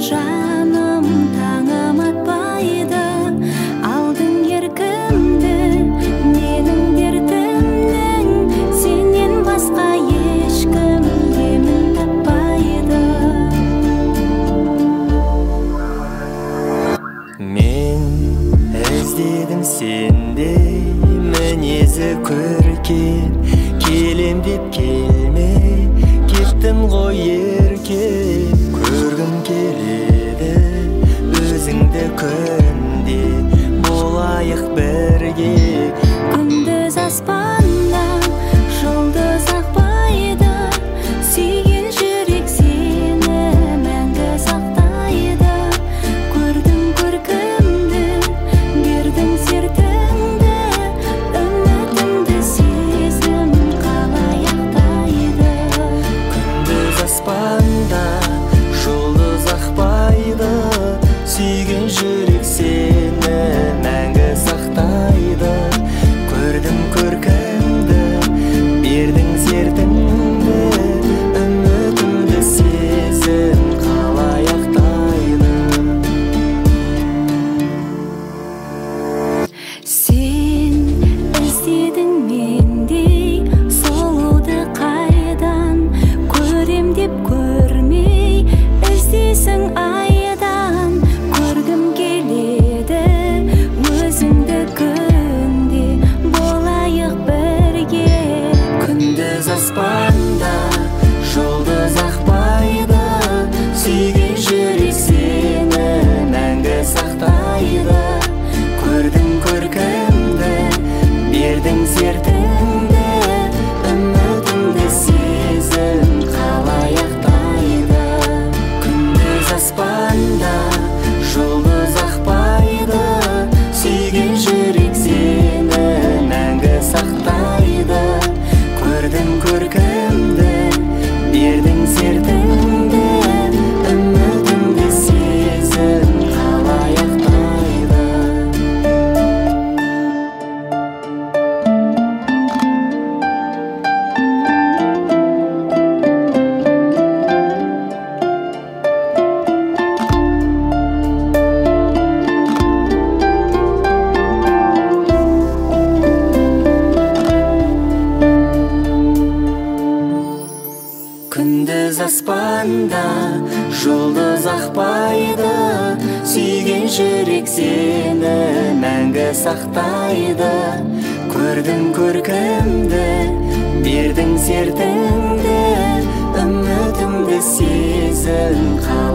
жаным таңым атпайды, алдың еркімді менің дертімнің, сенен басқа ешкім емін таппайды. Мен іздедім сендей мінезі көркем, келем деп келмей кеттің ғой еркем. Көргім келеді өзіңді күнде, болайық бірге. Күндіз аспанда жұлдыз ақпайды, сүйген жүрек сені мәңгі сақтайды. Көрдім көркімді, бердің сертіңді, үмітімді сезім қалай ақтайды. Күндіз аспанда жұлдыз ақпайды, сүйген жүрек сені мәңгі сақтайды. Көрдім көркімді, бердің сертіңді, үмітімді сезім қалай ақтайды. Сен іздедің мендей сұлуды қайдан, көрем деп көрмей іздейсің айдан. Көргім келеді өзіңді күнде, болайық бірге. Күндіз аспанда жұлдыз ақпайды, сүйген жүрек сені мәңгі сақтайды. Көрдім көркімді, бердің сертіңді, үмітімді сезім қалай ақтайды. Күндіз аспанда жұлдыз ақпайды, сүйген жүрек сені мәңгі сақтайды. Көрдім көркімді, бердің сертіңді, үмітімді сезім қалай ақтайды. Күндіз аспанда жұлдыз ақпайды, сүйген жүрек сені мәңгі сақтайды. Көрдім көркімді, бердің сертіңді, үмітімді сезім